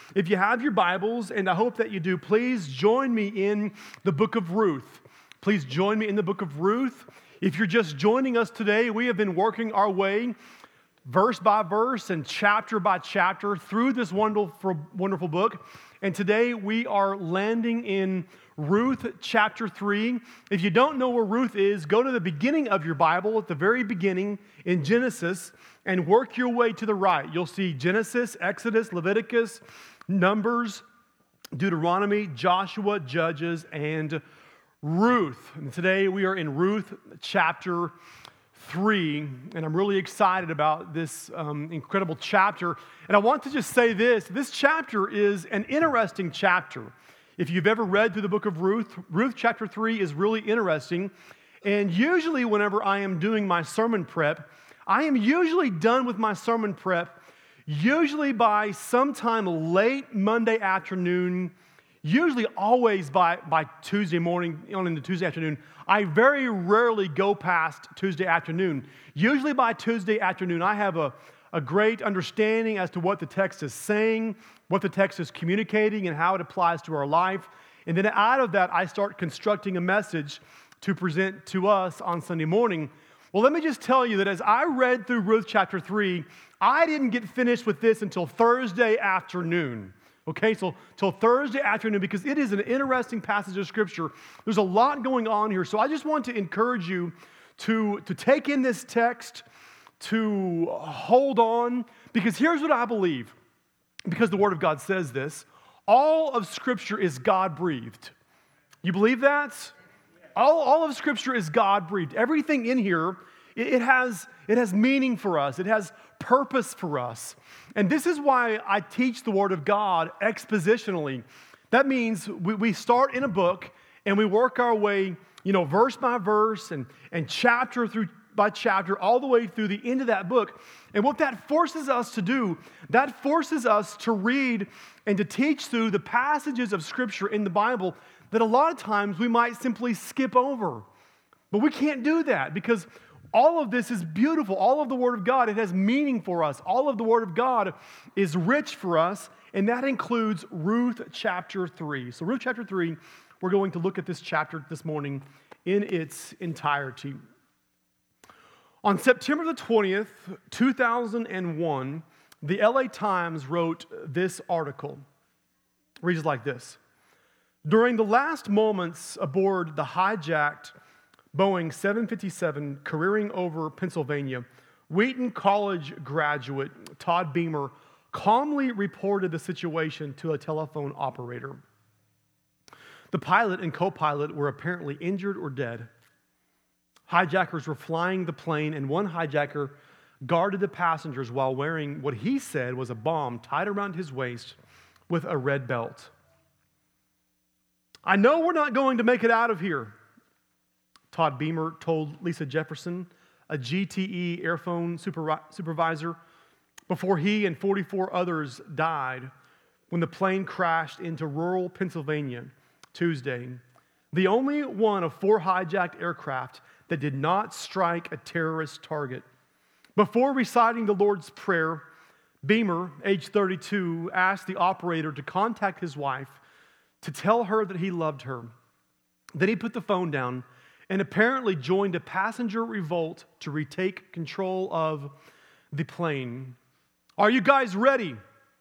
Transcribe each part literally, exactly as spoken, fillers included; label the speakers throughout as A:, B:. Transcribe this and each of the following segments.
A: if you have your Bibles, and I hope that you do, please join me in the book of Ruth. Please join me in the book of Ruth. If you're just joining us today, we have been working our way verse by verse and chapter by chapter through this wonderful, wonderful book. And today we are landing in Ruth chapter three. If you don't know where Ruth is, go to the beginning of your Bible, at the very beginning in Genesis, and work your way to the right. You'll see Genesis, Exodus, Leviticus, Numbers, Deuteronomy, Joshua, Judges, and Ruth. And today we are in Ruth chapter three, and I'm really excited about this um, incredible chapter. And I want to just say this, this chapter is an interesting chapter. If you've ever read through the book of Ruth, Ruth chapter three is really interesting. And usually whenever I am doing my sermon prep, I am usually done with my sermon prep, usually by sometime late Monday afternoon, usually always by, by Tuesday morning, on into Tuesday afternoon. I very rarely go past Tuesday afternoon. Usually by Tuesday afternoon, I have a, a great understanding as to what the text is saying, what the text is communicating, and how it applies to our life. And then out of that, I start constructing a message to present to us on Sunday morning. Well, let me just tell you that as I read through Ruth chapter three, I didn't get finished with this until Thursday afternoon. Okay, so till Thursday afternoon, because it is an interesting passage of Scripture. There's a lot going on here. So I just want to encourage you to, to take in this text, to hold on, because here's what I believe, because the Word of God says this: all of Scripture is God-breathed. You believe that? All, all of Scripture is God-breathed. Everything in here, it, it has, it has meaning for us. It has purpose for us. And this is why I teach the Word of God expositionally. That means we, we start in a book and we work our way, you know, verse by verse and, and chapter through by chapter, all the way through the end of that book. And what that forces us to do, that forces us to read and to teach through the passages of Scripture in the Bible that a lot of times we might simply skip over. But we can't do that, because all of this is beautiful. All of the Word of God, it has meaning for us. All of the Word of God is rich for us, and that includes Ruth chapter three. So Ruth chapter three, we're going to look at this chapter this morning in its entirety. On September the twentieth, two thousand one, the L A Times wrote this article. It reads like this: during the last moments aboard the hijacked Boeing seven fifty-seven careering over Pennsylvania, Wheaton College graduate Todd Beamer calmly reported the situation to a telephone operator. The pilot and co-pilot were apparently injured or dead. Hijackers were flying the plane, and one hijacker guarded the passengers while wearing what he said was a bomb tied around his waist with a red belt. "I know we're not going to make it out of here," Todd Beamer told Lisa Jefferson, a G T E airphone supervisor, before he and forty-four others died when the plane crashed into rural Pennsylvania Tuesday, the only one of four hijacked aircraft that did not strike a terrorist target. Before reciting the Lord's Prayer, Beamer, age thirty-two, asked the operator to contact his wife to tell her that he loved her. Then he put the phone down and apparently joined a passenger revolt to retake control of the plane. "Are you guys ready?"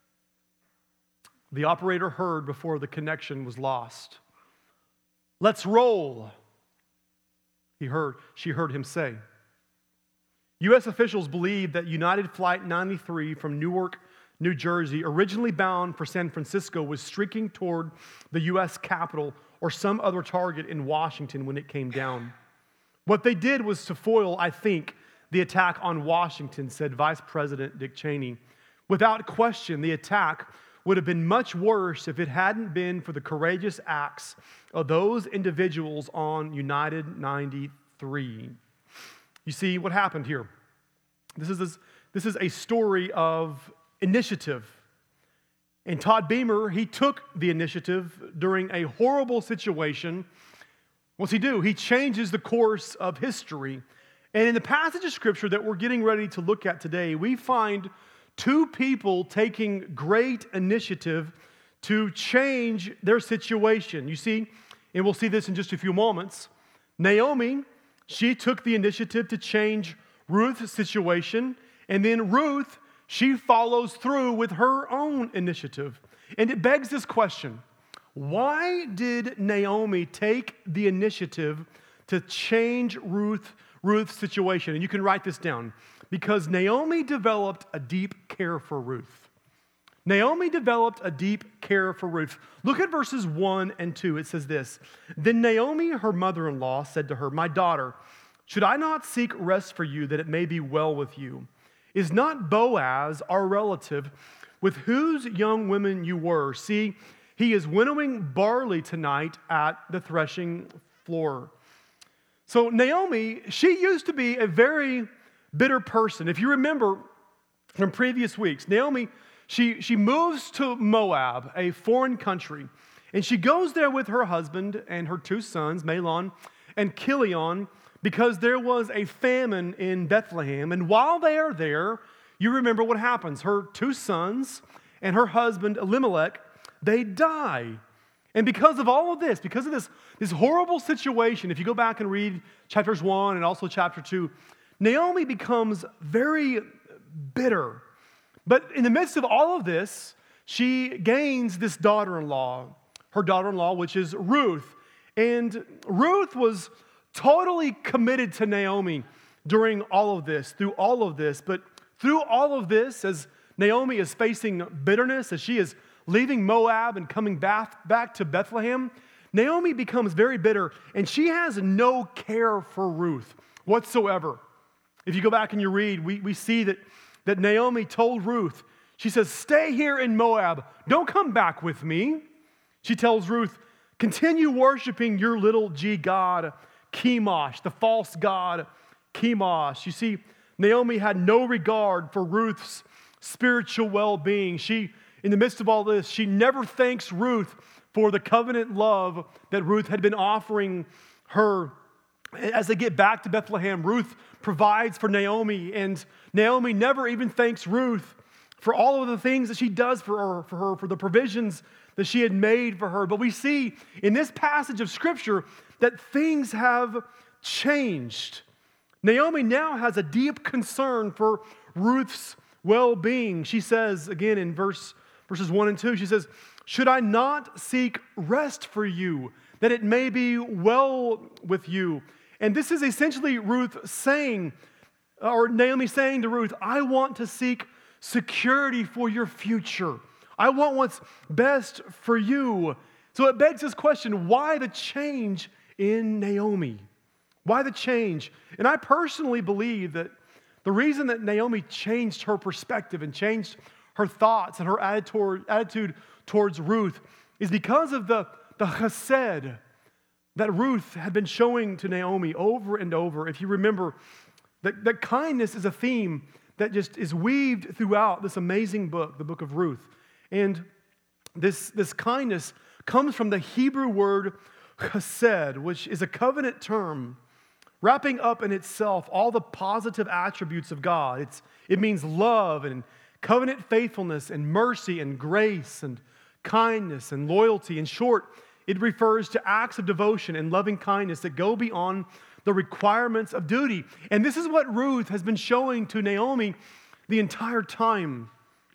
A: the operator heard before the connection was lost. "Let's roll," he heard, she heard him say. U S officials believe that United Flight ninety-three from Newark, New Jersey, originally bound for San Francisco, was streaking toward the U S Capitol or some other target in Washington when it came down. "What they did was to foil, I think, the attack on Washington," said Vice President Dick Cheney. "Without question, the attack would have been much worse if it hadn't been for the courageous acts of those individuals on United ninety-three. You see what happened here. This is, this, this is a story of initiative. And Todd Beamer, he took the initiative during a horrible situation. What's he do? He changes the course of history. And in the passage of Scripture that we're getting ready to look at today, we find two people taking great initiative to change their situation. You see, and we'll see this in just a few moments, Naomi, she took the initiative to change Ruth's situation, and then Ruth, she follows through with her own initiative. And it begs this question: why did Naomi take the initiative to change Ruth, Ruth's situation? And you can write this down. Because Naomi developed a deep care for Ruth. Naomi developed a deep care for Ruth. Look at verses one and two. It says this: Then Naomi, her mother-in-law, said to her, "My daughter, should I not seek rest for you that it may be well with you? Is not Boaz, our relative, with whose young women you were? See, he is winnowing barley tonight at the threshing floor." So Naomi, she used to be a very bitter person. If you remember from previous weeks, Naomi, she, she moves to Moab, a foreign country, and she goes there with her husband and her two sons, Mahlon and Chilion, because there was a famine in Bethlehem. And while they are there, you remember what happens. Her two sons and her husband, Elimelech, they die. And because of all of this, because of this, this horrible situation, if you go back and read chapters one and also chapter two, Naomi becomes very bitter. But in the midst of all of this, she gains this daughter-in-law, her daughter-in-law, which is Ruth. And Ruth was totally committed to Naomi during all of this, through all of this. But through all of this, as Naomi is facing bitterness, as she is leaving Moab and coming back, back to Bethlehem, Naomi becomes very bitter, and she has no care for Ruth whatsoever. If you go back and you read, we, we see that, that Naomi told Ruth, she says, "Stay here in Moab. Don't come back with me." She tells Ruth, "Continue worshiping your little g god, Chemosh, the false god, Chemosh." You see, Naomi had no regard for Ruth's spiritual well-being. She, in the midst of all this, she never thanks Ruth for the covenant love that Ruth had been offering her. As they get back to Bethlehem, Ruth provides for Naomi, and Naomi never even thanks Ruth for all of the things that she does for her, for her, for the provisions that she had made for her. But we see in this passage of Scripture that things have changed. Naomi now has a deep concern for Ruth's well-being. She says, again in verse, verses one and two, she says, "Should I not seek rest for you, that it may be well with you?" And this is essentially Ruth saying, or Naomi saying to Ruth, "I want to seek security for your future. I want what's best for you." So it begs this question: why the change in Naomi? Why the change? And I personally believe that the reason that Naomi changed her perspective and changed her thoughts and her attitude towards Ruth is because of the, the chesed that Ruth had been showing to Naomi over and over. If you remember, that, that kindness is a theme that just is weaved throughout this amazing book, the book of Ruth. And this, this kindness comes from the Hebrew word chesed, which is a covenant term wrapping up in itself all the positive attributes of God. It's, it means love and covenant faithfulness and mercy and grace and kindness and loyalty. In short, it refers to acts of devotion and loving kindness that go beyond the requirements of duty. And this is what Ruth has been showing to Naomi the entire time.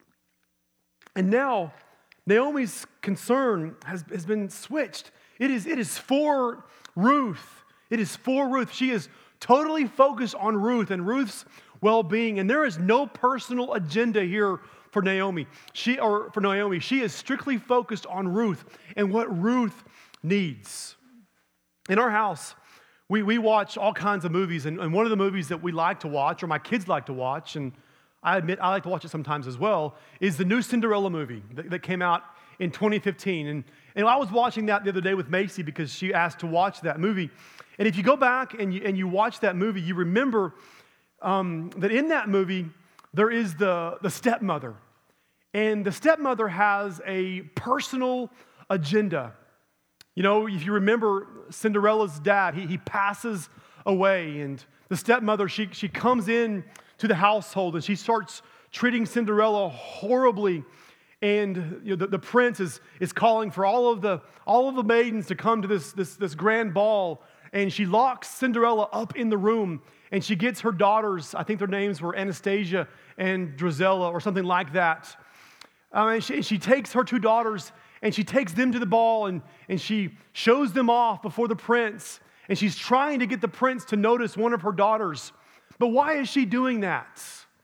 A: And now, Naomi's concern has, has been switched. It is, it is for Ruth. It is for Ruth. She is totally focused on Ruth and Ruth's well-being. And there is no personal agenda here for Naomi. She or for Naomi, she is strictly focused on Ruth and what Ruth needs. In our house, we, we watch all kinds of movies, and, and one of the movies that we like to watch, or my kids like to watch, and I admit I like to watch it sometimes as well, is the new Cinderella movie that, that came out in twenty fifteen. And, and I was watching that the other day with Macy because she asked to watch that movie. And if you go back and you, and you watch that movie, you remember um, that in that movie, there is the, the stepmother. And the stepmother has a personal agenda. You know, if you remember Cinderella's dad, he, he passes away. And the stepmother, she, she comes in to the household and she starts treating Cinderella horribly. And you know, the, the prince is, is calling for all of the all of the maidens to come to this, this, this grand ball. And she locks Cinderella up in the room. And she gets her daughters, I think their names were Anastasia and Drizella or something like that. Um, and she, she takes her two daughters and she takes them to the ball and, and she shows them off before the prince. And she's trying to get the prince to notice one of her daughters. But why is she doing that?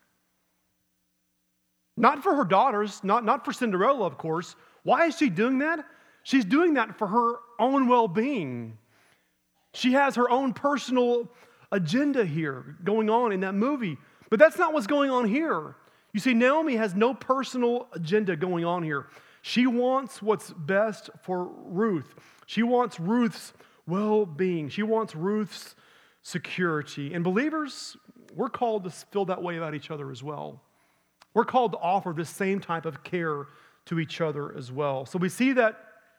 A: Not for her daughters, not, not for Cinderella, of course. Why is she doing that? She's doing that for her own well-being. She has her own personal agenda here going on in that movie. But that's not what's going on here. You see, Naomi has no personal agenda going on here. She wants what's best for Ruth. She wants Ruth's well-being. She wants Ruth's security. And believers, we're called to feel that way about each other as well. We're called to offer this same type of care to each other as well. So we see that,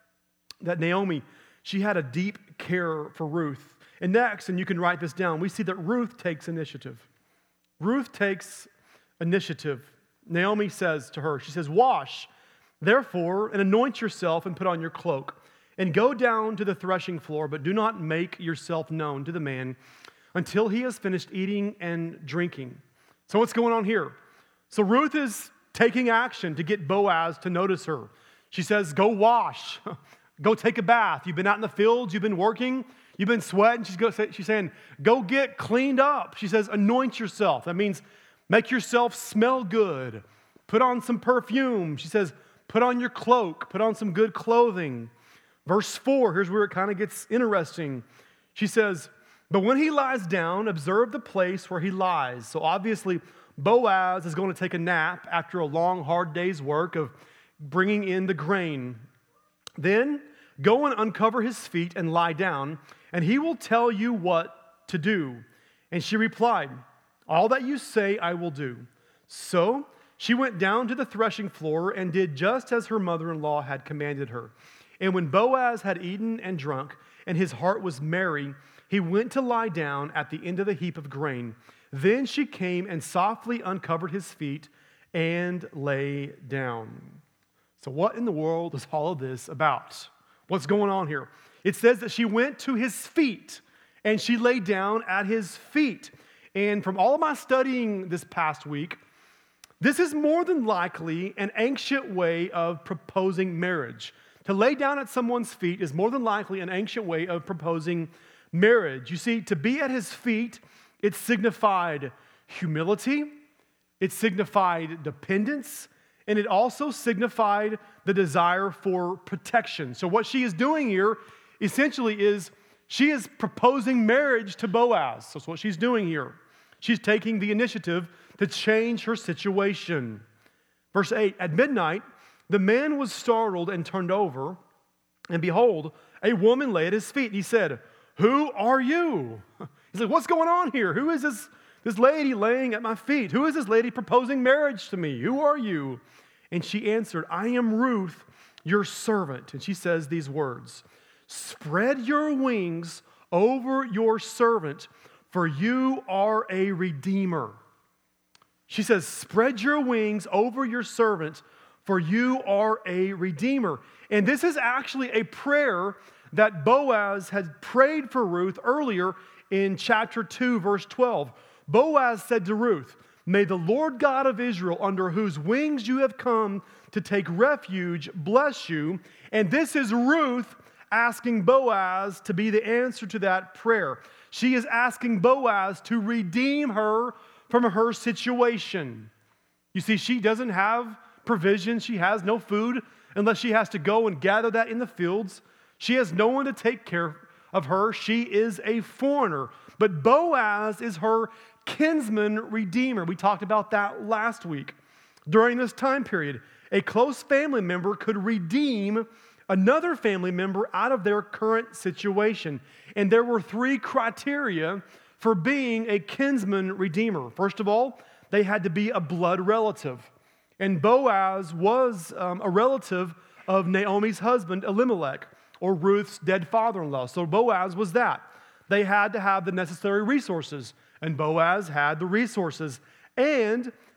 A: that Naomi, she had a deep care for Ruth. And next, and you can write this down, we see that Ruth takes initiative. Ruth takes initiative. Naomi says to her, she says, "Wash, therefore, and anoint yourself and put on your cloak, and go down to the threshing floor, but do not make yourself known to the man until he has finished eating and drinking." So what's going on here? So Ruth is taking action to get Boaz to notice her. She says, "Go wash, go take a bath. You've been out in the fields, you've been working, you've been sweating." She's, go, she's saying, "Go get cleaned up." She says, "Anoint yourself." That means make yourself smell good. Put on some perfume. She says, "Put on your cloak. Put on some good clothing." Verse four, here's where it kind of gets interesting. She says, "But when he lies down, observe the place where he lies." So obviously, Boaz is going to take a nap after a long, hard day's work of bringing in the grain. "Then go and uncover his feet and lie down, and he will tell you what to do." And she replied, "All that you say I will do." So she went down to the threshing floor and did just as her mother-in-law had commanded her. And when Boaz had eaten and drunk, and his heart was merry, he went to lie down at the end of the heap of grain. Then she came and softly uncovered his feet and lay down. So what in the world is all of this about? What's going on here? It says that she went to his feet and she lay down at his feet. And from all of my studying this past week, this is more than likely an ancient way of proposing marriage. To lay down at someone's feet is more than likely an ancient way of proposing marriage. You see, to be at his feet, it signified humility, it signified dependence, and it also signified the desire for protection. So what she is doing here essentially is she is proposing marriage to Boaz. That's what she's doing here. She's taking the initiative to change her situation. Verse eight, "At midnight, the man was startled and turned over, and behold, a woman lay at his feet. He said, 'Who are you?'" He's like, "What's going on here? Who is this, this lady laying at my feet? Who is this lady proposing marriage to me? Who are you?" And she answered, "I am Ruth, your servant." And she says these words, "Spread your wings over your servant, for you are a redeemer." She says, "Spread your wings over your servant, for you are a redeemer." And this is actually a prayer that Boaz had prayed for Ruth earlier in chapter two, verse twelve. Boaz said to Ruth, "May the Lord God of Israel, under whose wings you have come to take refuge, bless you." And this is Ruth asking Boaz to be the answer to that prayer. She is asking Boaz to redeem her from her situation. You see, she doesn't have provision. She has no food unless she has to go and gather that in the fields. She has no one to take care of her. She is a foreigner. But Boaz is her kinsman redeemer. We talked about that last week. During this time period, a close family member could redeem another family member out of their current situation. And there were three criteria for being a kinsman redeemer. First of all, they had to be a blood relative. And Boaz was um, a relative of Naomi's husband, Elimelech, or Ruth's dead father-in-law. So Boaz was that. They had to have the necessary resources, and Boaz had the resources. And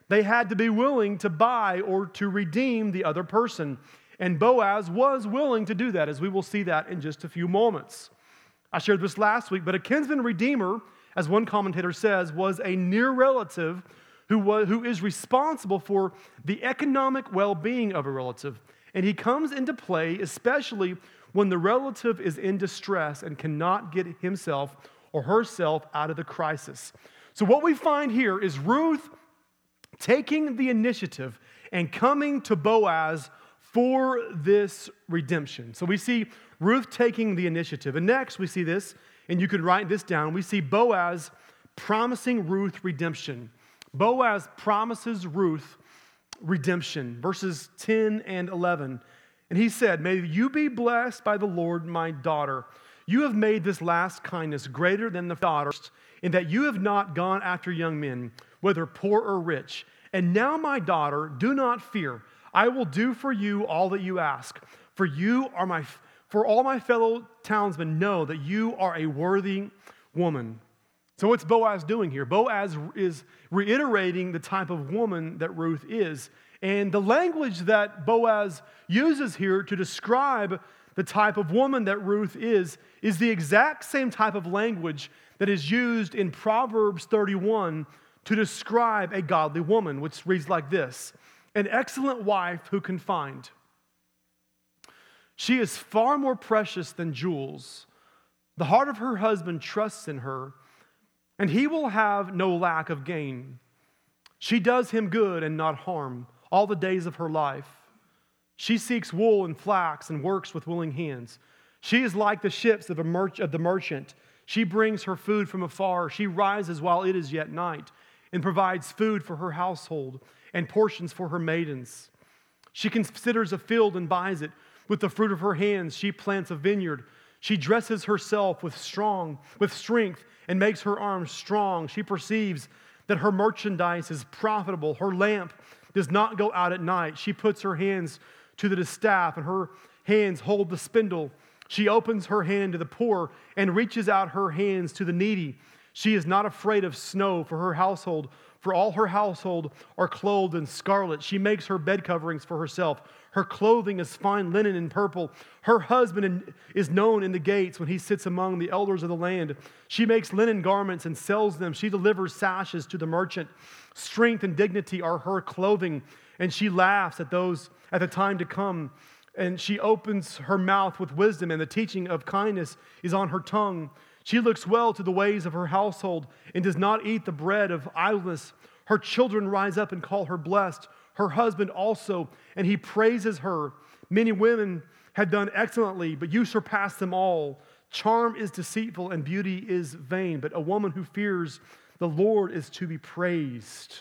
A: They had to be willing to buy or to redeem the other person. And Boaz was willing to do that, as we will see that in just a few moments. I shared this last week, but a kinsman redeemer, as one commentator says, was a near relative who, was, who is responsible for the economic well-being of a relative. And he comes into play especially when the relative is in distress and cannot get himself or herself out of the crisis. So what we find here is Ruth taking the initiative and coming to Boaz for this redemption. So we see Ruth taking the initiative. And next we see this, and you could write this down, we see Boaz promising Ruth redemption. Boaz promises Ruth redemption, verses ten and eleven. And he said, "May you be blessed by the Lord, my daughter. You have made this last kindness greater than the daughters, in that you have not gone after young men, whether poor or rich. And now, my daughter, do not fear. I will do for you all that you ask. For you are my, for all my fellow townsmen know that you are a worthy woman." So what's Boaz doing here? Boaz is reiterating the type of woman that Ruth is. And the language that Boaz uses here to describe the type of woman that Ruth is, is the exact same type of language that is used in Proverbs thirty-one to describe a godly woman, which reads like this: "An excellent wife who can find. She is far more precious than jewels. The heart of her husband trusts in her, and he will have no lack of gain. She does him good and not harm all the days of her life. She seeks wool and flax and works with willing hands. She is like the ships of, a merch- of the merchant. She brings her food from afar. She rises while it is yet night and provides food for her household and portions for her maidens. She considers a field and buys it. With the fruit of her hands, she plants a vineyard. She dresses herself with strong, with strength and makes her arms strong. She perceives that her merchandise is profitable. Her lamp does not go out at night. She puts her hands to the distaff, and her hands hold the spindle. She opens her hand to the poor and reaches out her hands to the needy. She is not afraid of snow for her household, for all her household are clothed in scarlet. She makes her bed coverings for herself. Her clothing is fine linen and purple. Her husband is known in the gates when he sits among the elders of the land. She makes linen garments and sells them. She delivers sashes to the merchant. Strength and dignity are her clothing, and she laughs at those at the time to come. And she opens her mouth with wisdom, and the teaching of kindness is on her tongue. She looks well to the ways of her household and does not eat the bread of idleness. Her children rise up and call her blessed, her husband also, and he praises her. Many women have done excellently, but you surpass them all. Charm is deceitful and beauty is vain, but a woman who fears the Lord is to be praised.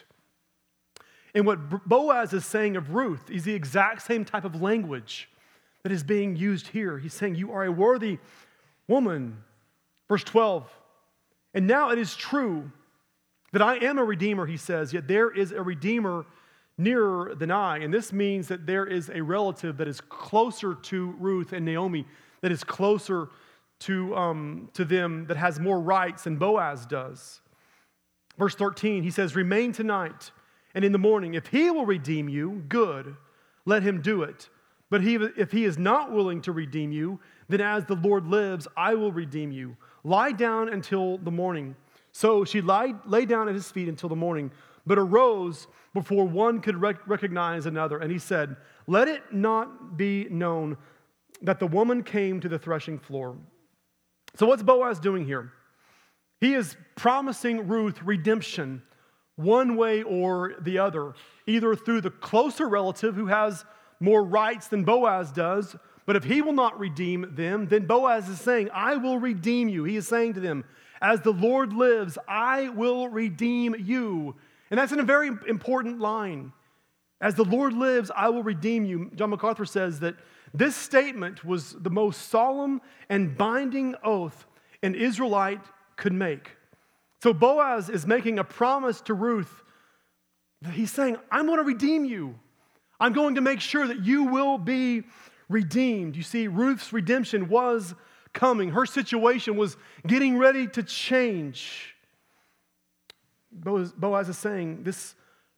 A: And what Boaz is saying of Ruth is the exact same type of language that is being used here. He's saying, you are a worthy woman. Verse twelve, and now it is true that I am a redeemer, he says, yet there is a redeemer nearer than I. And this means that there is a relative that is closer to Ruth and Naomi, that is closer to, um, to them, that has more rights than Boaz does. Verse thirteen, he says, remain tonight and in the morning. If he will redeem you, good, let him do it. But he, if he is not willing to redeem you, then as the Lord lives, I will redeem you. Lie down until the morning. So she lied, lay down at his feet until the morning, but arose before one could rec- recognize another. And he said, let it not be known that the woman came to the threshing floor. So what's Boaz doing here? He is promising Ruth redemption one way or the other, either through the closer relative who has more rights than Boaz does, but if he will not redeem them, then Boaz is saying, I will redeem you. He is saying to them, as the Lord lives, I will redeem you. And that's in a very important line. As the Lord lives, I will redeem you. John MacArthur says that this statement was the most solemn and binding oath an Israelite could make. So Boaz is making a promise to Ruth that he's saying, I'm going to redeem you. I'm going to make sure that you will be redeemed. You see, Ruth's redemption was coming. Her situation was getting ready to change. Boaz, Boaz is saying, this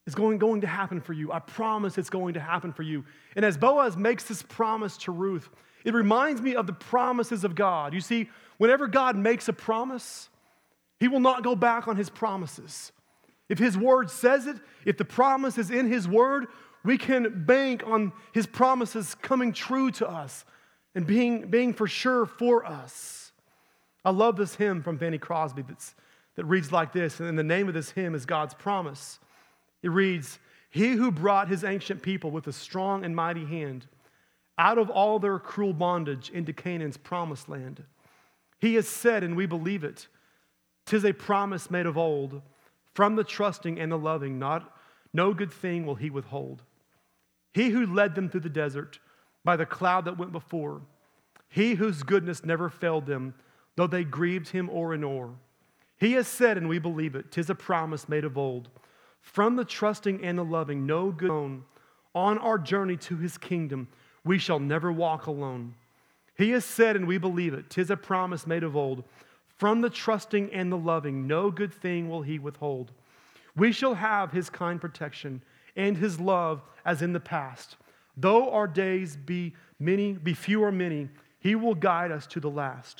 A: is going, going to happen for you. I promise it's going to happen for you. And as Boaz makes this promise to Ruth, it reminds me of the promises of God. You see, whenever God makes a promise, he will not go back on his promises. If his word says it, if the promise is in his word, we can bank on his promises coming true to us and being, being for sure for us. I love this hymn from Fanny Crosby that's, that reads like this, and the name of this hymn is God's Promise. It reads, "He who brought his ancient people with a strong and mighty hand out of all their cruel bondage into Canaan's promised land. He has said, and we believe it, 'tis a promise made of old. From the trusting and the loving, not, no good thing will he withhold. He who led them through the desert by the cloud that went before, he whose goodness never failed them, though they grieved him o'er and o'er. He has said, and we believe it, 'tis a promise made of old. From the trusting and the loving, no good known. On our journey to his kingdom, we shall never walk alone. He has said, and we believe it, 'tis a promise made of old. From the trusting and the loving, no good thing will he withhold. We shall have his kind protection and his love as in the past. Though our days be many, be few or many, he will guide us to the last.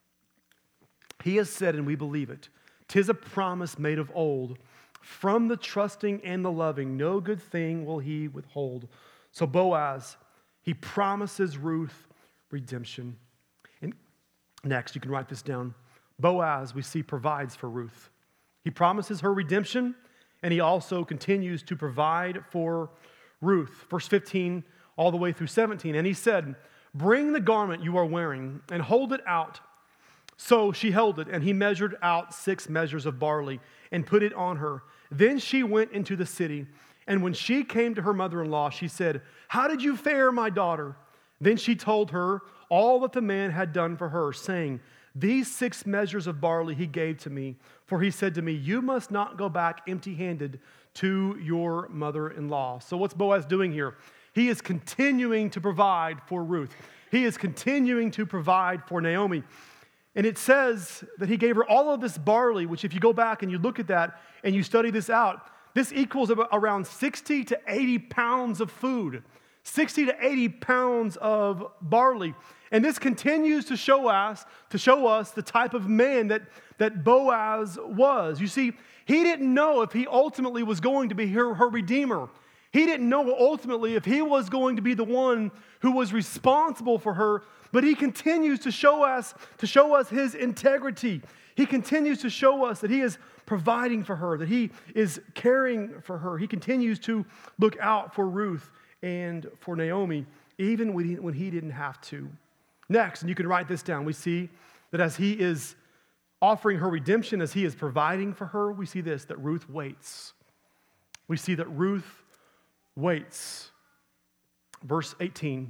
A: He has said, and we believe it, 'tis a promise made of old. From the trusting and the loving, no good thing will he withhold.'" So Boaz, he promises Ruth redemption. And next, you can write this down. Boaz, we see, provides for Ruth. He promises her redemption, and he also continues to provide for Ruth. Verse fifteen all the way through seventeen. "And he said, 'Bring the garment you are wearing and hold it out.' So she held it, and he measured out six measures of barley and put it on her. Then she went into the city, and when she came to her mother-in-law, she said, 'How did you fare, my daughter?' Then she told her all that the man had done for her, saying, 'These six measures of barley he gave to me, for he said to me, you must not go back empty-handed to your mother-in-law.'" So what's Boaz doing here? He is continuing to provide for Ruth. He is continuing to provide for Naomi. And it says that he gave her all of this barley, which if you go back and you look at that and you study this out, this equals about around sixty to eighty pounds of food. sixty to eighty pounds of barley. And this continues to show us, to show us the type of man that, that Boaz was. You see, he didn't know if he ultimately was going to be her, her redeemer. He didn't know ultimately if he was going to be the one who was responsible for her, but he continues to show us, to show us his integrity. He continues to show us that he is providing for her, that he is caring for her. He continues to look out for Ruth and for Naomi, even when he, when he didn't have to. Next, and you can write this down, we see that as he is offering her redemption, as he is providing for her, we see this, that Ruth waits. We see that Ruth waits. Verse eighteen,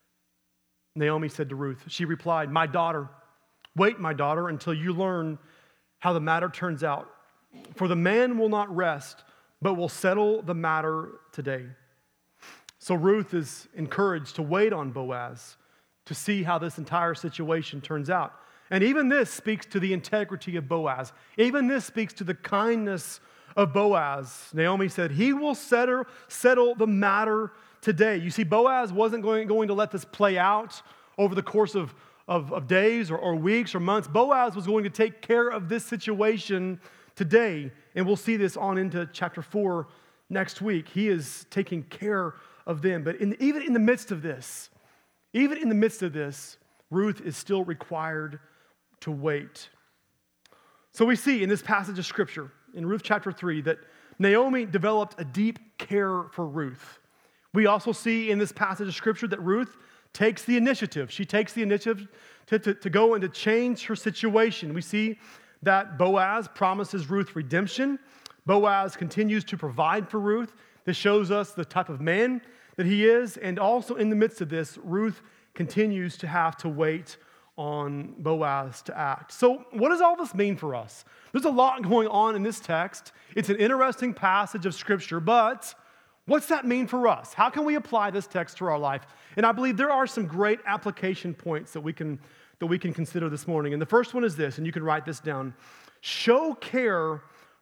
A: Naomi said to Ruth, she replied, "My daughter, wait, my daughter, until you learn how the matter turns out. For the man will not rest, but will settle the matter today." So Ruth is encouraged to wait on Boaz to see how this entire situation turns out. And even this speaks to the integrity of Boaz. Even this speaks to the kindness of Boaz. Naomi said, "He will settle, settle the matter today." You see, Boaz wasn't going, going to let this play out over the course of, of, of days or, or weeks or months. Boaz was going to take care of this situation today. And we'll see this on into chapter four next week. He is taking care of them. But in, even in the midst of this, even in the midst of this, Ruth is still required to wait. So we see in this passage of Scripture, in Ruth chapter three, that Naomi developed a deep care for Ruth. We also see in this passage of Scripture that Ruth takes the initiative. She takes the initiative to, to, to go and to change her situation. We see that Boaz promises Ruth redemption. Boaz continues to provide for Ruth. This shows us the type of man that he is. And also in the midst of this, Ruth continues to have to wait on Boaz to act. So what does all this mean for us? There's a lot going on in this text. It's an interesting passage of Scripture, but what's that mean for us? How can we apply this text to our life? And I believe there are some great application points that we can, that we can consider this morning. And the first one is this, and you can write this down. Show care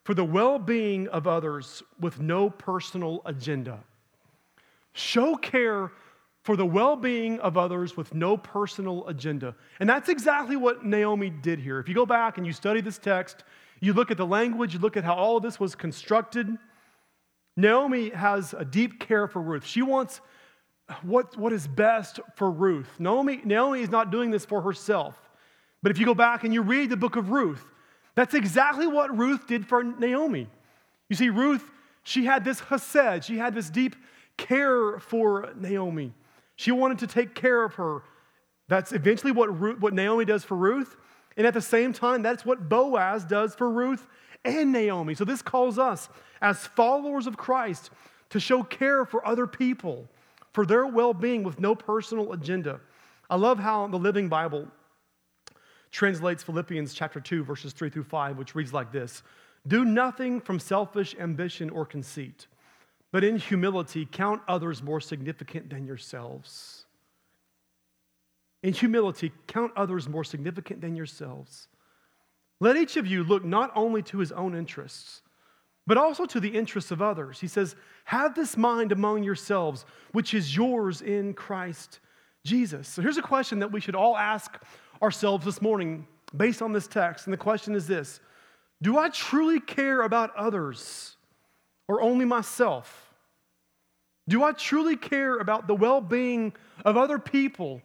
A: for the well-being of others with no personal agenda. Show care for the well-being of others with no personal agenda. And that's exactly what Naomi did here. If you go back and you study this text, you look at the language, you look at how all of this was constructed, Naomi has a deep care for Ruth. She wants what, what is best for Ruth. Naomi, Naomi is not doing this for herself. But if you go back and you read the book of Ruth, that's exactly what Ruth did for Naomi. You see, Ruth, she had this chesed, she had this deep care for Naomi. She wanted to take care of her. That's eventually what, Ruth, what Naomi does for Ruth. And at the same time, that's what Boaz does for Ruth and Naomi. So this calls us as followers of Christ to show care for other people, for their well-being with no personal agenda. I love how the Living Bible translates Philippians chapter two, verses three through five, which reads like this: "Do nothing from selfish ambition or conceit, but in humility count others more significant than yourselves." In humility, count others more significant than yourselves. Let each of you look not only to his own interests, but also to the interests of others. He says, have this mind among yourselves, which is yours in Christ Jesus. So here's a question that we should all ask ourselves this morning based on this text. And the question is this: do I truly care about others or only myself? Do I truly care about the well-being of other people,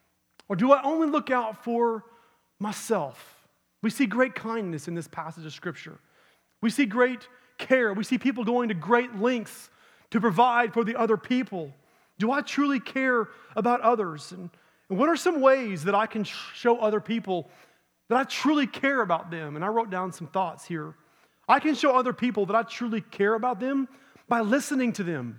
A: or do I only look out for myself? We see great kindness in this passage of Scripture. We see great care. We see people going to great lengths to provide for the other people. Do I truly care about others? And, and what are some ways that I can sh- show other people that I truly care about them? And I wrote down some thoughts here. I can show other people that I truly care about them by listening to them.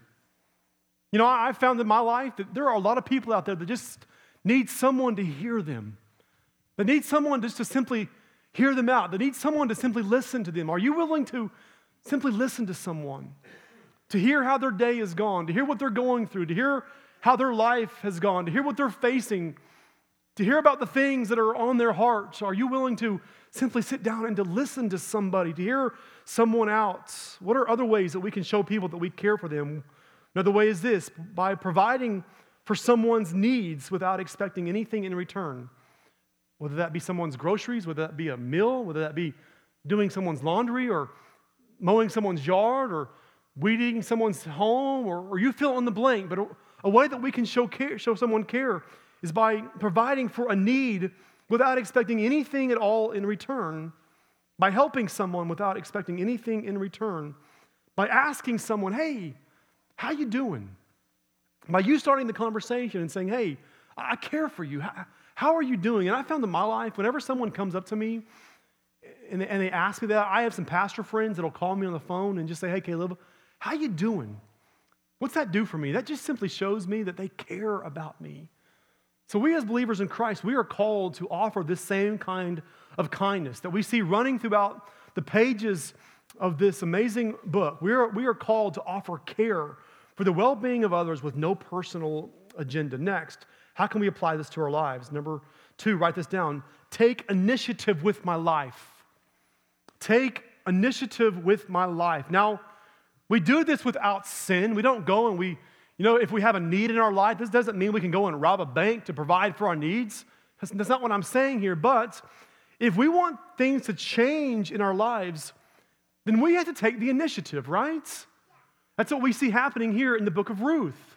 A: You know, I, I found in my life that there are a lot of people out there that just need someone to hear them. They need someone just to simply hear them out. They need someone to simply listen to them. Are you willing to simply listen to someone? To hear how their day has gone, to hear what they're going through, to hear how their life has gone, to hear what they're facing, to hear about the things that are on their hearts. Are you willing to simply sit down and to listen to somebody, to hear someone out? What are other ways that we can show people that we care for them? Another way is this: by providing for someone's needs without expecting anything in return. Whether that be someone's groceries, whether that be a meal, whether that be doing someone's laundry or mowing someone's yard or weeding someone's home, or, or you fill in the blank. But a, a way that we can show care, show someone care is by providing for a need without expecting anything at all in return, by helping someone without expecting anything in return, by asking someone, hey, how you doing? By you starting the conversation and saying, hey, I care for you. How, how are you doing? And I found in my life, whenever someone comes up to me and they, and they ask me that, I have some pastor friends that'll call me on the phone and just say, hey, Caleb, how you doing? What's that do for me? That just simply shows me that they care about me. So we as believers in Christ, we are called to offer this same kind of kindness that we see running throughout the pages of this amazing book. We are, we are called to offer care for the well-being of others with no personal agenda. Next, how can we apply this to our lives? Number two, write this down. Take initiative with my life. Take initiative with my life. Now, we do this without sin. We don't go and we, you know, if we have a need in our life, this doesn't mean we can go and rob a bank to provide for our needs. That's, that's not what I'm saying here. But if we want things to change in our lives, then we have to take the initiative, right? That's what we see happening here in the book of Ruth.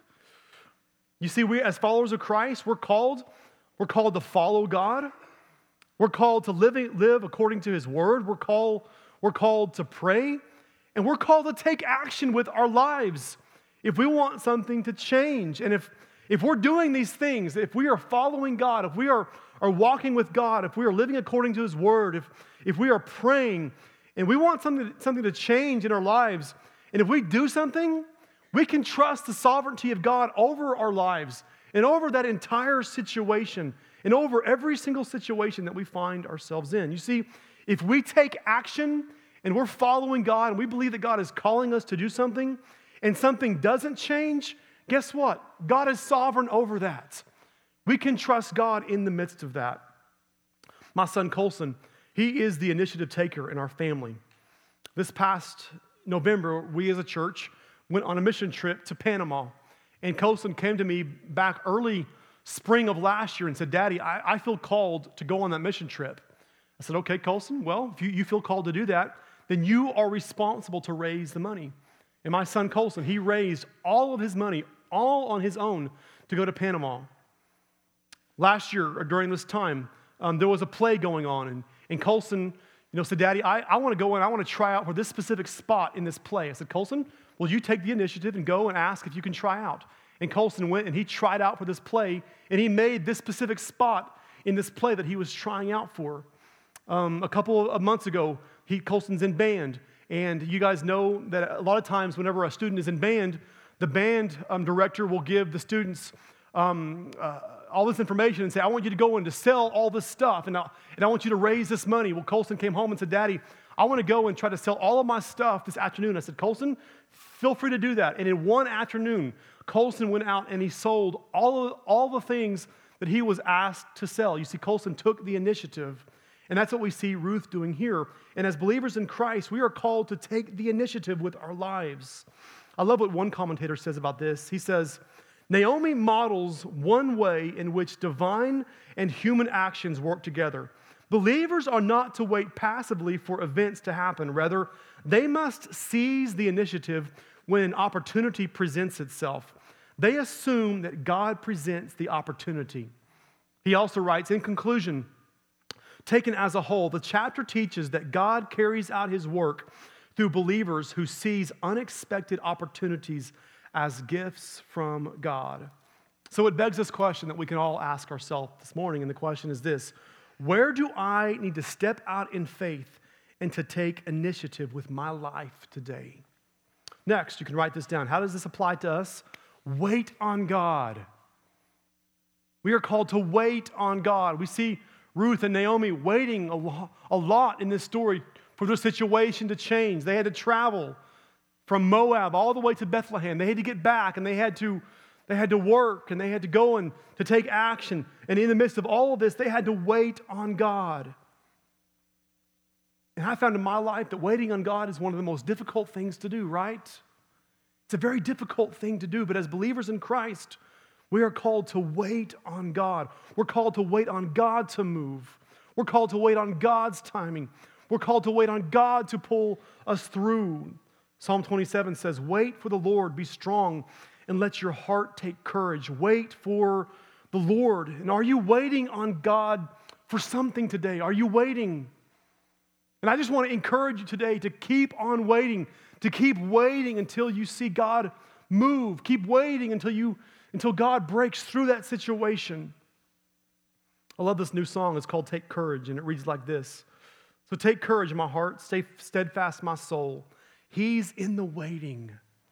A: You see, we as followers of Christ, we're called, we're called to follow God. We're called to live, live according to His word. We're called, we're called to pray. And we're called to take action with our lives if we want something to change. And if, if we're doing these things, if we are following God, if we are, are walking with God, if we are living according to His word, if, if we are praying, and we want something, something to change in our lives, and if we do something, we can trust the sovereignty of God over our lives and over that entire situation and over every single situation that we find ourselves in. You see, if we take action and we're following God and we believe that God is calling us to do something and something doesn't change, guess what? God is sovereign over that. We can trust God in the midst of that. My son Colson, he is the initiative taker in our family. This past November, we as a church went on a mission trip to Panama. And Colson came to me back early spring of last year and said, Daddy, I, I feel called to go on that mission trip. I said, okay, Colson, well, if you, you feel called to do that, then you are responsible to raise the money. And my son Colson, he raised all of his money, all on his own, to go to Panama. Last year, or during this time, um, there was a play going on, and, and Colson, you know, said, Daddy, I, I want to go in, I want to try out for this specific spot in this play. I said, Colson, will you take the initiative and go and ask if you can try out? And Colson went and he tried out for this play, and he made this specific spot in this play that he was trying out for. Um, a couple of months ago, he Colson's in band, and you guys know that a lot of times whenever a student is in band, the band um, director will give the students um, uh, all this information and say, I want you to go in to sell all this stuff, and I, and I want you to raise this money. Well, Colson came home and said, Daddy, I want to go and try to sell all of my stuff this afternoon. I said, Colson, feel free to do that. And in one afternoon, Colson went out and he sold all of, all the things that he was asked to sell. You see, Colson took the initiative. And that's what we see Ruth doing here. And as believers in Christ, we are called to take the initiative with our lives. I love what one commentator says about this. He says, Naomi models one way in which divine and human actions work together. Believers are not to wait passively for events to happen. Rather, they must seize the initiative when an opportunity presents itself. They assume that God presents the opportunity. He also writes, in conclusion, taken as a whole, the chapter teaches that God carries out his work through believers who seize unexpected opportunities as gifts from God. So it begs this question that we can all ask ourselves this morning, and the question is this: where do I need to step out in faith and to take initiative with my life today? Next, you can write this down. How does this apply to us? Wait on God. We are called to wait on God. We see Ruth and Naomi waiting a lot, a lot in this story for their situation to change. They had to travel from Moab all the way to Bethlehem. They had to get back, and they had to, they had to work, and they had to go and to take action. And in the midst of all of this, they had to wait on God. And I found in my life that waiting on God is one of the most difficult things to do, right? It's a very difficult thing to do, but as believers in Christ, we are called to wait on God. We're called to wait on God to move. We're called to wait on God's timing. We're called to wait on God to pull us through. Psalm twenty-seven says, wait for the Lord, be strong, and let your heart take courage. Wait for the Lord. And are you waiting on God for something today? Are you waiting? And I just want to encourage you today to keep on waiting, to keep waiting until you see God move. Keep waiting until you until God breaks through that situation. I love this new song. It's called Take Courage, and it reads like this. So take courage, my heart. Stay steadfast, my soul. He's in the waiting.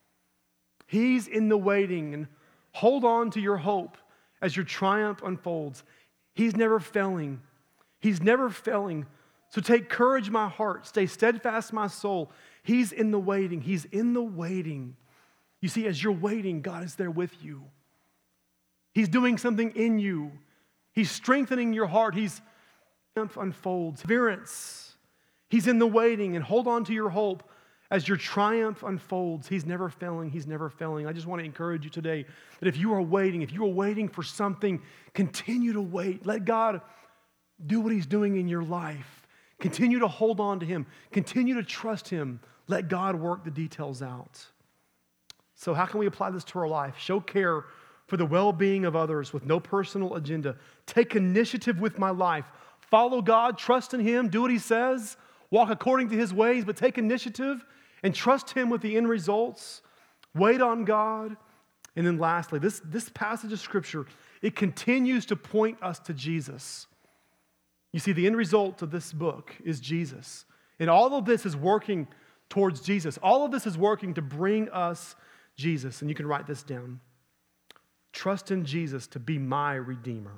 A: He's in the waiting. And hold on to your hope as your triumph unfolds. He's never failing. He's never failing. So take courage, my heart. Stay steadfast, my soul. He's in the waiting. He's in the waiting. You see, as you're waiting, God is there with you. He's doing something in you. He's strengthening your heart. He's unfolds. Perseverance. He's in the waiting, and hold on to your hope as your triumph unfolds. He's never failing. He's never failing. I just want to encourage you today that if you are waiting, if you are waiting for something, continue to wait. Let God do what he's doing in your life. Continue to hold on to him. Continue to trust him. Let God work the details out. So how can we apply this to our life? Show care for the well-being of others with no personal agenda. Take initiative with my life. Follow God, trust in him, do what he says, walk according to his ways, but take initiative and trust him with the end results. Wait on God. And then lastly, this, this passage of Scripture, it continues to point us to Jesus. You see, the end result of this book is Jesus. And all of this is working towards Jesus. All of this is working to bring us Jesus. And you can write this down. Trust in Jesus to be my Redeemer.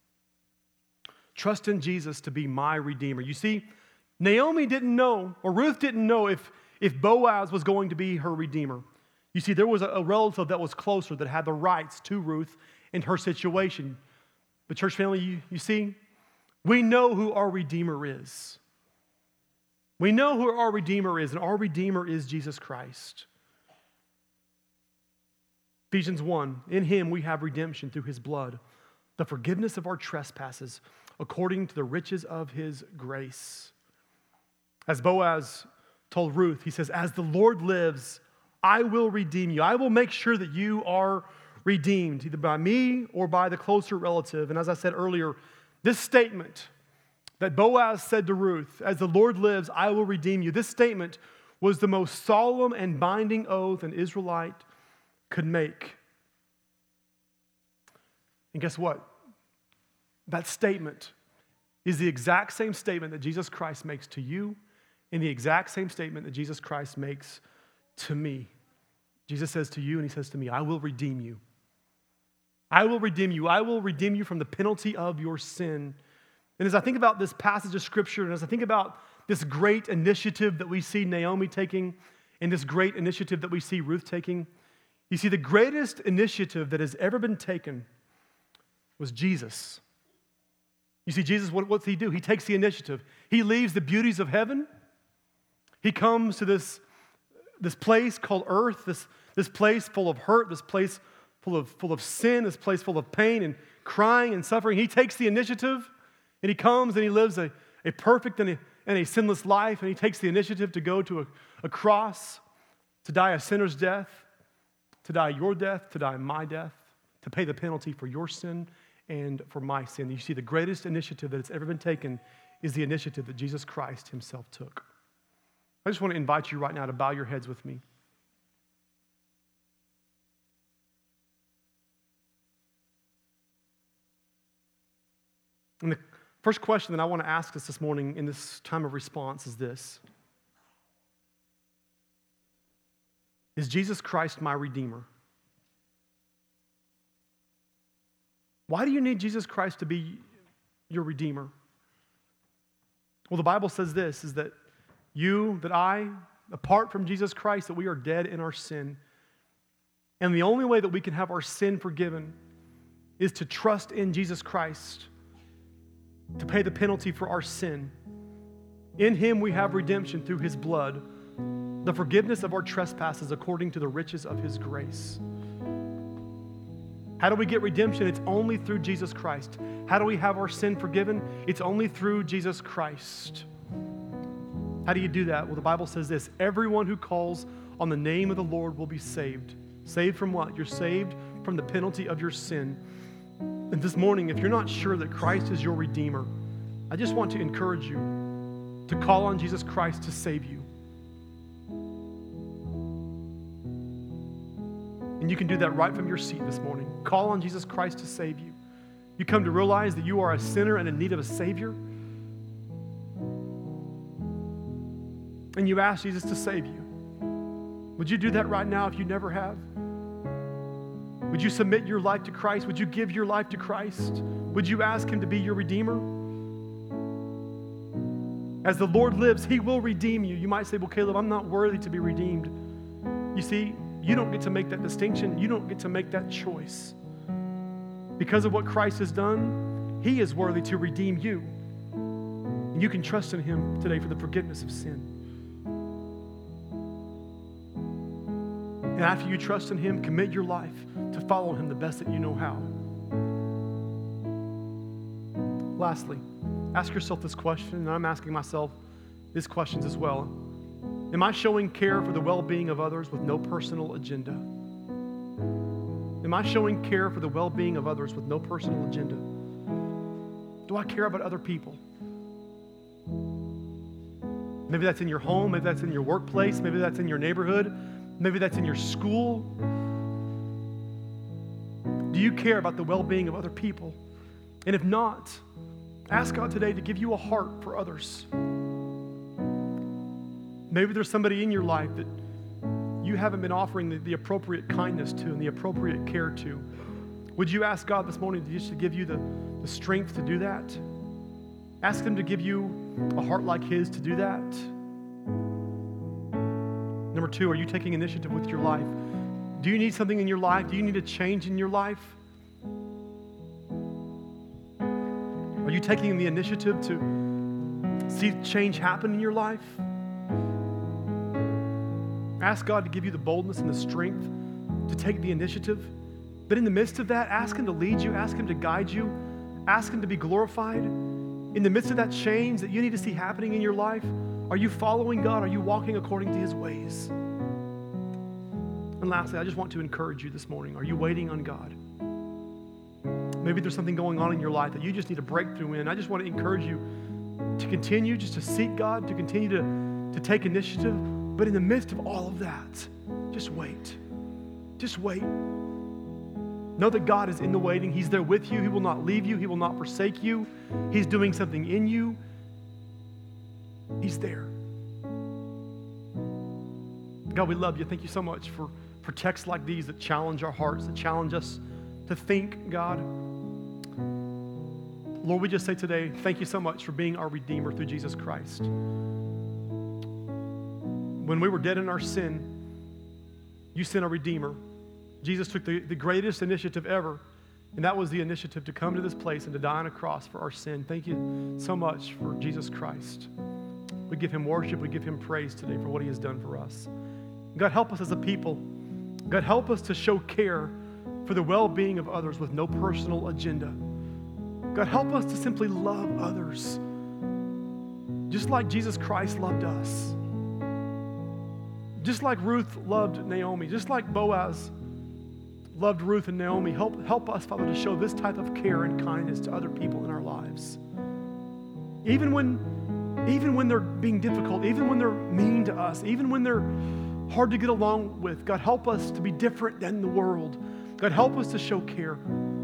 A: Trust in Jesus to be my Redeemer. You see, Naomi didn't know, or Ruth didn't know if, if Boaz was going to be her Redeemer. You see, there was a, a relative that was closer that had the rights to Ruth in her situation. But church family, you, you see, we know who our Redeemer is. We know who our Redeemer is, and our Redeemer is Jesus Christ. Ephesians one, in him we have redemption through his blood, the forgiveness of our trespasses, according to the riches of his grace. As Boaz told Ruth, he says, as the Lord lives, I will redeem you. I will make sure that you are redeemed, either by me or by the closer relative. And as I said earlier, this statement that Boaz said to Ruth, as the Lord lives, I will redeem you. This statement was the most solemn and binding oath an Israelite could make. And guess what? That statement is the exact same statement that Jesus Christ makes to you and the exact same statement that Jesus Christ makes to me. Jesus says to you and he says to me, I will redeem you. I will redeem you. I will redeem you from the penalty of your sin. And as I think about this passage of Scripture, and as I think about this great initiative that we see Naomi taking, and this great initiative that we see Ruth taking, you see, the greatest initiative that has ever been taken was Jesus. You see, Jesus, what, what's he do? He takes the initiative. He leaves the beauties of heaven. He comes to this, this place called earth, this, this place full of hurt, this place full of, full of sin, this place full of pain and crying and suffering. He takes the initiative, and he comes and he lives a, a perfect and a, and a sinless life, and he takes the initiative to go to a, a cross, to die a sinner's death, to die your death, to die my death, to pay the penalty for your sin and for my sin. You see, the greatest initiative that has ever been taken is the initiative that Jesus Christ himself took. I just want to invite you right now to bow your heads with me. And the first question that I want to ask us this morning in this time of response is this. Is Jesus Christ my Redeemer? Why do you need Jesus Christ to be your Redeemer? Well, the Bible says this, is that you, that I, apart from Jesus Christ, that we are dead in our sin. And the only way that we can have our sin forgiven is to trust in Jesus Christ to pay the penalty for our sin. In him we have redemption through his blood, the forgiveness of our trespasses according to the riches of his grace. How do we get redemption? It's only through Jesus Christ. How do we have our sin forgiven? It's only through Jesus Christ. How do you do that? Well, the Bible says this, everyone who calls on the name of the Lord will be saved. Saved from what? You're saved from the penalty of your sin. And this morning, if you're not sure that Christ is your Redeemer, I just want to encourage you to call on Jesus Christ to save you. And you can do that right from your seat this morning. Call on Jesus Christ to save you. You come to realize that you are a sinner and in need of a Savior. And you ask Jesus to save you. Would you do that right now if you never have? Would you submit your life to Christ? Would you give your life to Christ? Would you ask him to be your Redeemer? As the Lord lives, he will redeem you. You might say, well, Caleb, I'm not worthy to be redeemed. You see, you don't get to make that distinction. You don't get to make that choice. Because of what Christ has done, he is worthy to redeem you. And you can trust in him today for the forgiveness of sin. And after you trust in him, commit your life to follow him the best that you know how. Lastly, ask yourself this question, and I'm asking myself these questions as well. Am I showing care for the well-being of others with no personal agenda? Am I showing care for the well-being of others with no personal agenda? Do I care about other people? Maybe that's in your home, maybe that's in your workplace, maybe that's in your neighborhood, maybe that's in your school. Do you care about the well-being of other people? And if not, ask God today to give you a heart for others. Maybe there's somebody in your life that you haven't been offering the, the appropriate kindness to and the appropriate care to. Would you ask God this morning to just to give you the, the strength to do that? Ask him to give you a heart like his to do that. Number two, are you taking initiative with your life? Do you need something in your life? Do you need a change in your life? Are you taking the initiative to see change happen in your life? Ask God to give you the boldness and the strength to take the initiative. But in the midst of that, ask Him to lead you, ask Him to guide you, ask Him to be glorified. In the midst of that change that you need to see happening in your life, are you following God? Are you walking according to His ways? And lastly, I just want to encourage you this morning. Are you waiting on God? Maybe there's something going on in your life that you just need a breakthrough in. I just want to encourage you to continue just to seek God, to continue to, to take initiative. But in the midst of all of that, just wait. Just wait. Know that God is in the waiting. He's there with you. He will not leave you. He will not forsake you. He's doing something in you. He's there. God, we love you. Thank you so much for, for texts like these that challenge our hearts, that challenge us to think, God. Lord, we just say today, thank you so much for being our Redeemer through Jesus Christ. When we were dead in our sin, you sent a Redeemer. Jesus took the, the greatest initiative ever, and that was the initiative to come to this place and to die on a cross for our sin. Thank you so much for Jesus Christ. We give Him worship. We give Him praise today for what He has done for us. God, help us as a people. God, help us to show care for the well-being of others with no personal agenda. God, help us to simply love others just like Jesus Christ loved us. Just like Ruth loved Naomi, just like Boaz loved Ruth and Naomi. Help, help us, Father, to show this type of care and kindness to other people in our lives. Even when, even when they're being difficult, even when they're mean to us, even when they're hard to get along with, God, help us to be different than the world. God, help us to show care.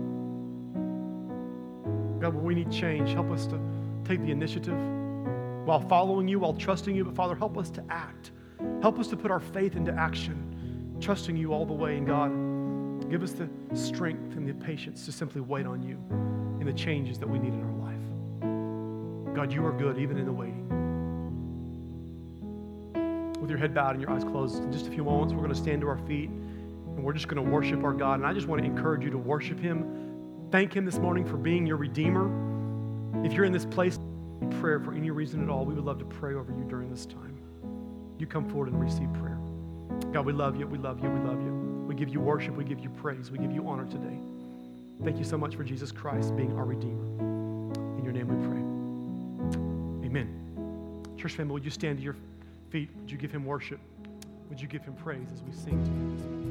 A: God, when we need change, help us to take the initiative while following you, while trusting you. But Father, help us to act. Help us to put our faith into action, trusting you all the way. And God, give us the strength and the patience to simply wait on you in the changes that we need in our life. God, you are good even in the waiting. With your head bowed and your eyes closed, in just a few moments, we're going to stand to our feet and we're just going to worship our God. And I just want to encourage you to worship Him. Thank Him this morning for being your Redeemer. If you're in this place in prayer for any reason at all, we would love to pray over you during this time. You come forward and receive prayer. God, we love you, we love you, we love you. We give you worship, we give you praise, we give you honor today. Thank you so much for Jesus Christ being our Redeemer. In your name we pray. Amen. Church family, would you stand to your feet? Would you give Him worship? Would you give Him praise as we sing to Him?